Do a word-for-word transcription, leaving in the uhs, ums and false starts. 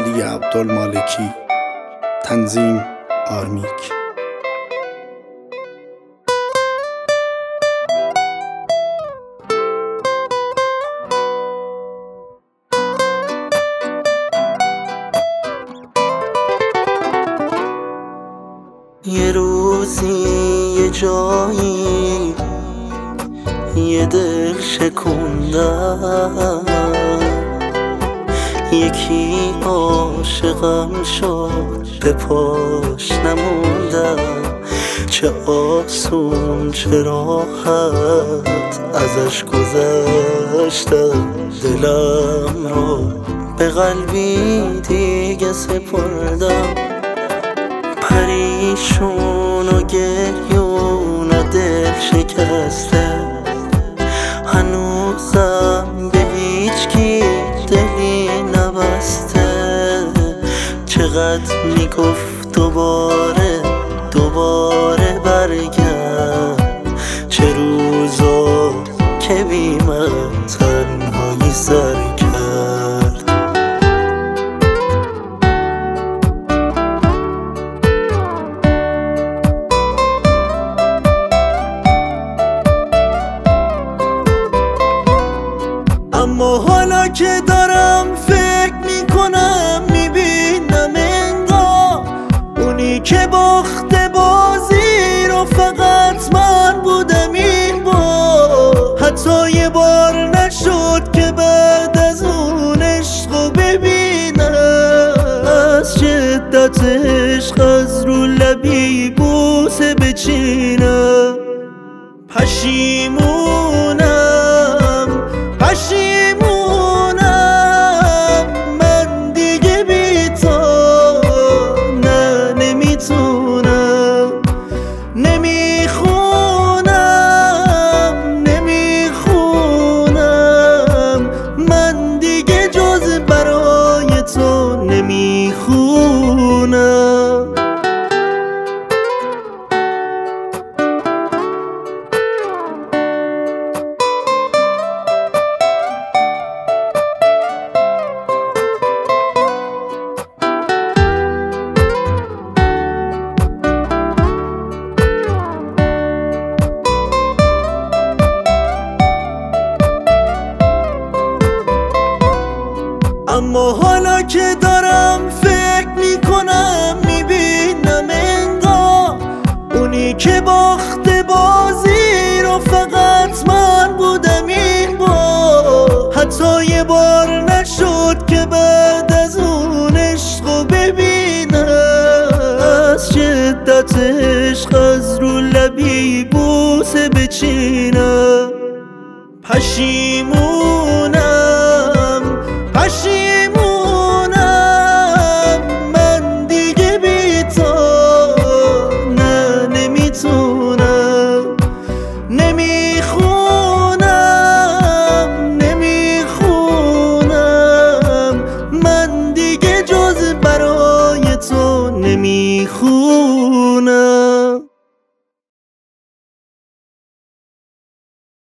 علی عبدالمالکی. تنظیم آرمیک. یه روزی یه جایی یه دل شکوندم، یکی عاشقم شد به پاش نموندم. چه آسون چه راحت ازش گذشتم، دلم رو به قلبی دیگه سپردم. پریشون و گریون و دل شکسته، هنوزم به هیچ کی دلی نبسته. چقدر میگفت دوباره دوباره برگرد، چه روزا که بی من تنهایی سر کرد. اما حالا که دارم فکر میکنم، میبینم انگار اونی که باخته بازی رو فقط من بودم این بار. حتی یه بار نشد که بعد از اون عشقو ببینم، از شدت عشق از رو لبی بوسه بچینم. پشیمونم پشیمونم من دیگه بی تو نه نمیتونم. نمیخونم نمیخونم من دیگه جز برای تو نمیخونم. اما حالا که دارم فکر میکنم، میبینم انگار اونی که باخته بازی رو فقط من بودم این بار. حتی یه بار نشد که بعد از اون عشقو ببینم، از شدت عشق از رو لبی بوسه بچینم. پشیمون